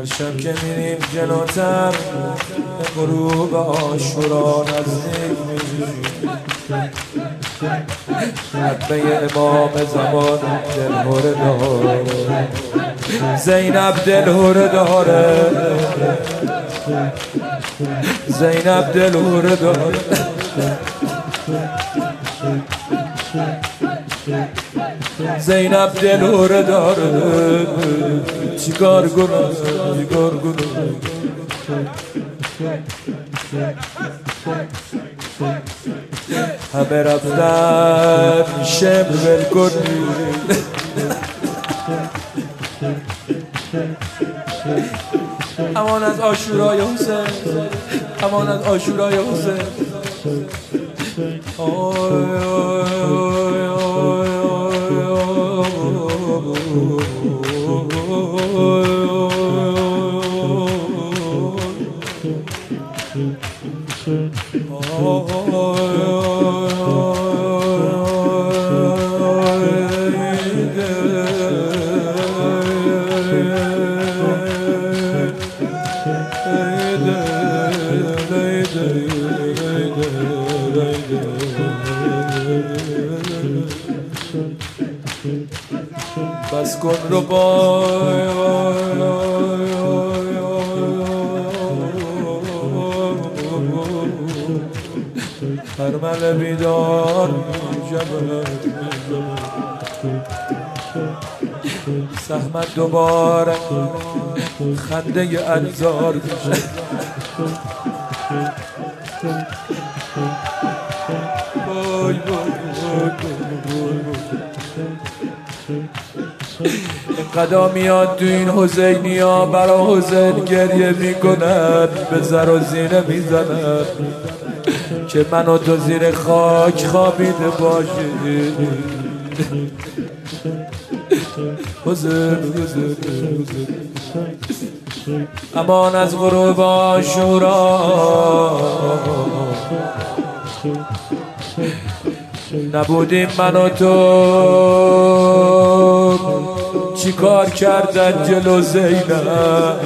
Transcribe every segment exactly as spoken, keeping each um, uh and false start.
هر شب که میریم جلوتر به غروب عاشورا نزدیک میشیم. حبه امام زمان دلهوره داره، زینب دلهوره داره، زینب دلهوره داره. زینب دلهوره داره، چیکار کنم چیکار کنم. همه رفتن شم ول کنی. امان از عاشورای حسین، امان از عاشورای حسین. آی آی آی بس کن رو بای هرمل بیدار سهمت دوباره خنده انزار بای قدا میاد تو این حسینی ها برا حسین گریه میکنن، به زر و زینه میزنن که من و تو زیر خاک خوابیده باشی. حسین حسین حسین امان از غروب عاشورا. نبودیم من و تو چی کار کردن جلو زینب،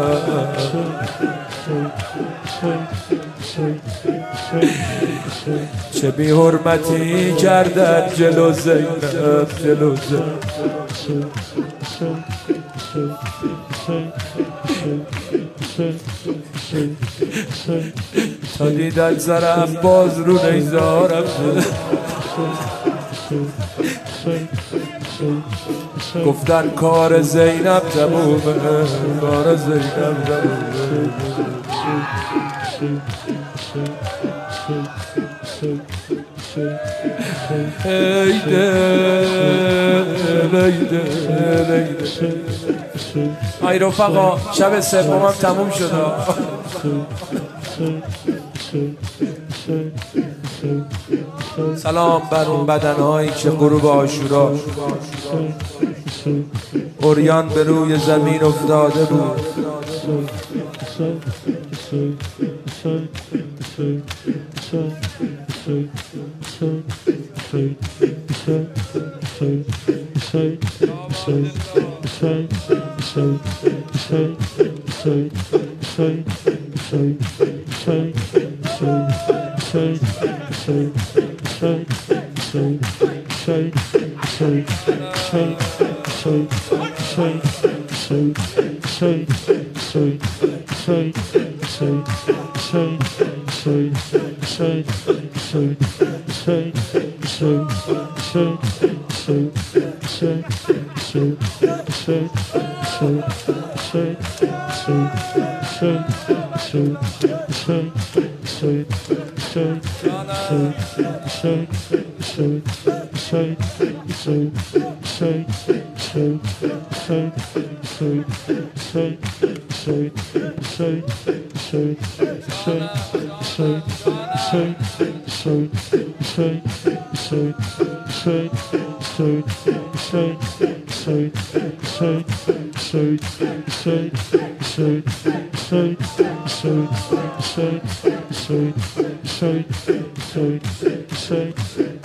چه بی حرمتی کردن جلو زینب، جلو زینب. تا دیدن سرم باز رو نیزارم، گفتن کار زینب تمومه، کار زینب تمومه. هیده هیده هیده. ای رفقا شب سومم تموم شد. سلام بر اون بدنهایی که غروب عاشورا عریان به روی زمین افتاده بود.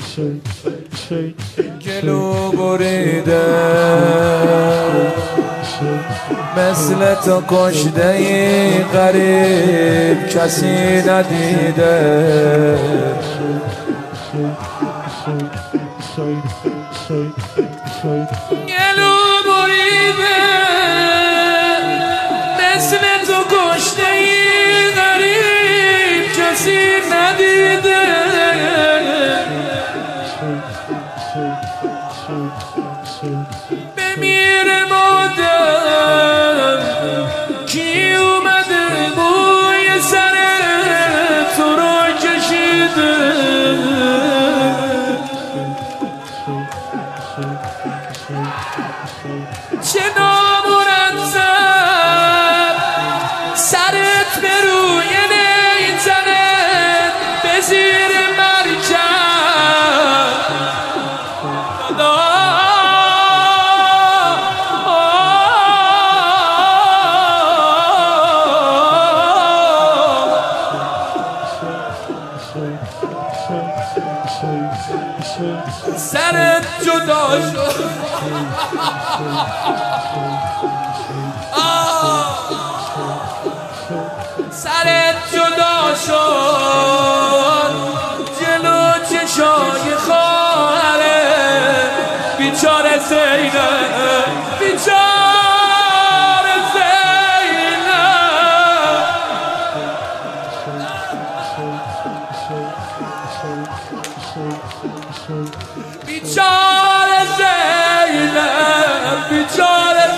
گلو بریده مثل تو کشته ای غریب کسی ندیده گلو بریده مثل تو کشته ای غریب کسی ندیده بمیر مادر کی اومده موی سر تو رو کشیده چه نامرتب سرت به روی نیتنت به زیر مرکب سرت جدا شد سرت جدا شد جلو چشای خواهره بیچاره زینب بیچاره زینب بیچاره زینب بیچاره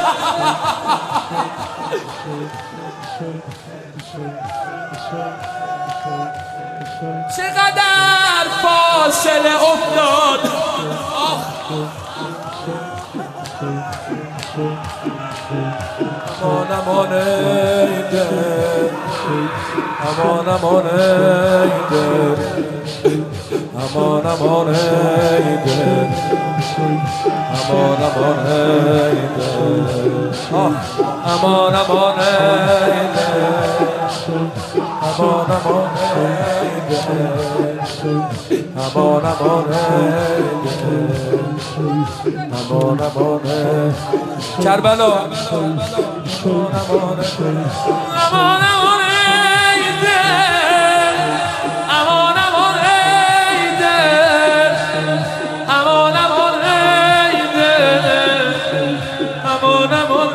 چقدر فاصله افتاد امان امان ایده امان امان ایده امان امان ایده امان امان ایده امان امان ایده امان امان ایده امان امان ایده امان امان کربلا امان امان امان امان ایده امان امان ایده امان امان ایده امان امان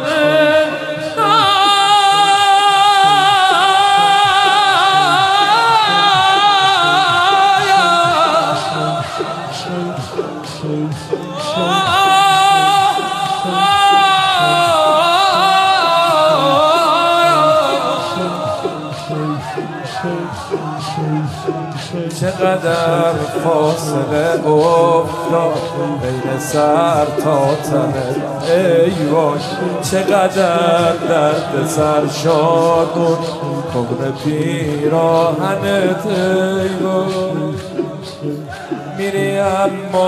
چقدر فاصله افتاد بین سر تا تنه ای وای چقدر درد سر شد اون کهن پیراهنت ای وای میری اما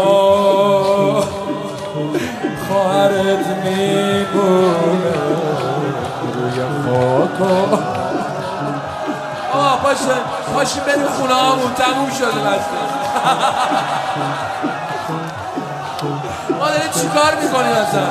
خواهرت میمونه روی خاکو آه باشه باشه بریم خونه همون تموم شده بسته ما داریم چی کار میکنیم اصلا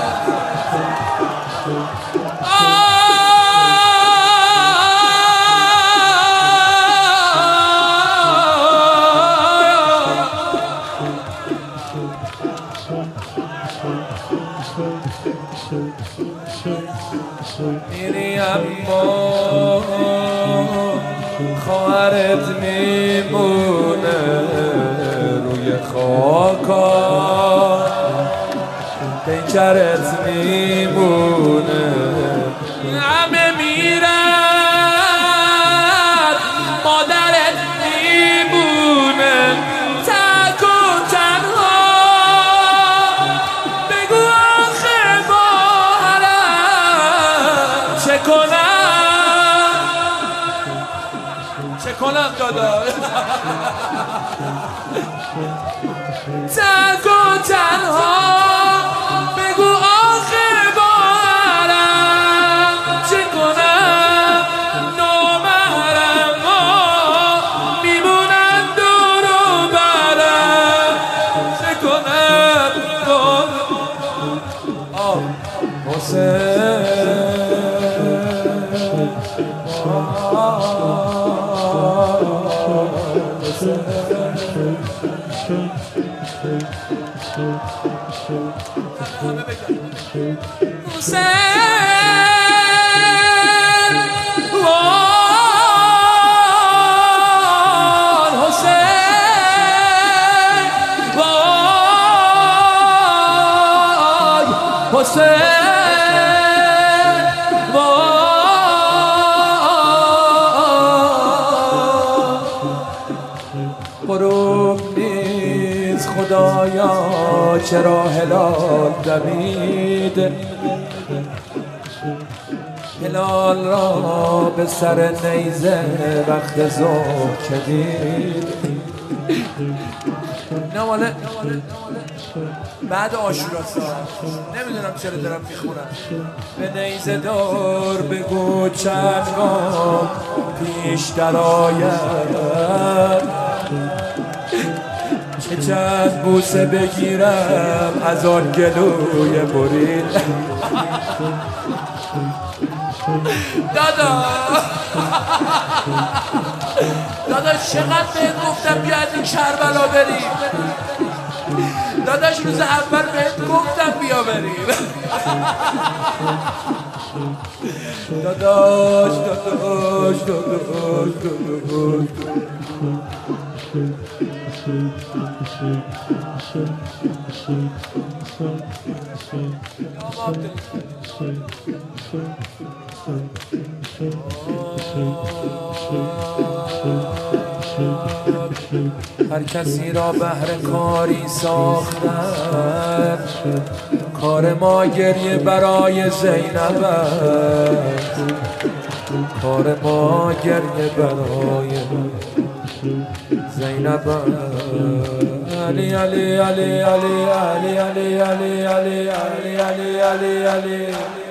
میری اما خواهرت میمونه روی خاکا پیکرت میمونه همه میرن مادرت میمونه تک و تنها بگو آخه باهرم چه کنم چه کنم دادا تک و تنها بگو آخه باهرم چه کنم نامحرم میمونن دور و برم چه کنم آه حسین غروب نیز خدایا چرا هلال دمید، هلال را به سر نیزه وقت ظهر چدید. نه ماله بعد عاشوراست، نمیدونم چرا دارم میخونم. به نیزه دار بگو چند گام پیش درآید، چه چند بوسه بگیرم از آن گلوی برید. دادا دادا چقدر بهت گفتم بیا از این کربلا بریم، داداش روز اول بهت گفتم بیا بریم. داداش داداش داداش داداش هر کسی را بهر کاری ساختن، کار ما گریه برای زینب است، کار ما گریه برای زینب است. علی علی علی علی علی علی علی علی علی علی علی علی